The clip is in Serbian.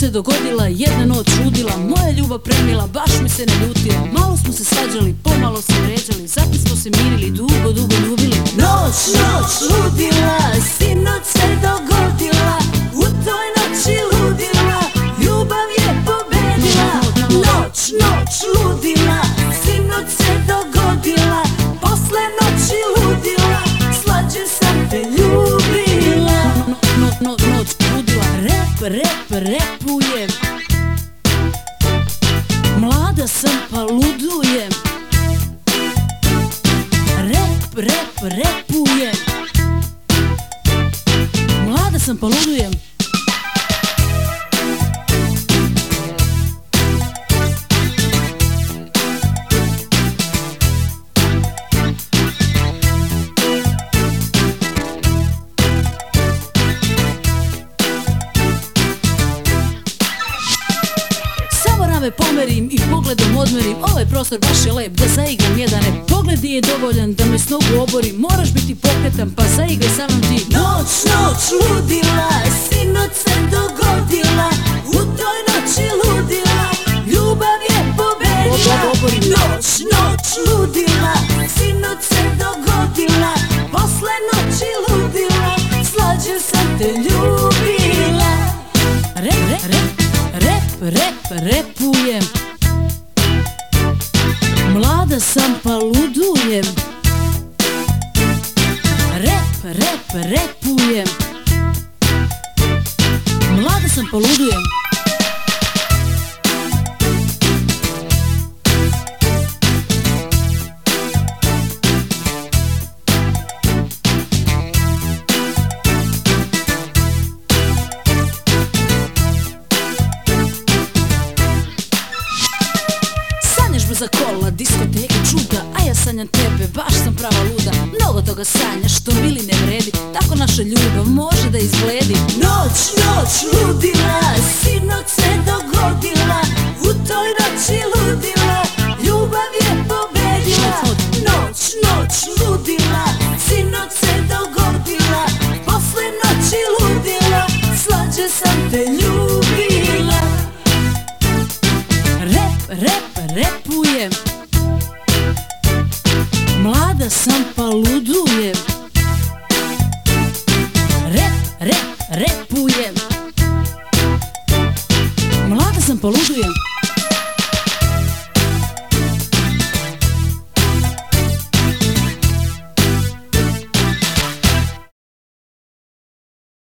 se dogodila, jedna noć ludila, moja ljubav premila, baš mi se ne ljutila. Malo smo se svađali, pomalo se vređali, zatim smo se mirili, dugo, dugo ljubili. Noć, noć ludila, sinoć se dogodila, u toj noći ludila, ljubav je pobedila. Noć, noć ludila, sinoć se dogodila, posle noći ludila, slađe sam te ljubila. Noć ludila, repujem, mlada sam pa ludujem. Repujem, mlada sam pa ludujem. Pomerim i pogledom odmerim, ovaj prostor baš je lep, da zaigram jedan rep. Pogled je dovoljan da me s nogu oborim, moraš biti pokretan pa zaigraj sa mnom ti. Noć, noć ludila, sinoć se dogodila, u toj noći ludila, ljubav je pobedila. Noć, noć ludila, sinoć se dogodila, posle noći ludila, slađe sam te ljubila. Repujem, mlada sam pa ludujem. Repujem, mlada sam pa ludujem. Za kola, diskoteke, čuda, a ja sanjam tebe, baš sam prava luda. Mnogo toga sanjaš što mili ne vredi, tako naša ljubav može da izbledi. Noć, noć ludila, sinoć se dogodila, u toj noći ludila, ljubav je pobedila. Noć, noć ludila, sinoć se dogodila, posle noći ludila, slađe sam te ljubila. Repujem, mlada sam pa ludujem. Repujem, mlada sam pa ludujem.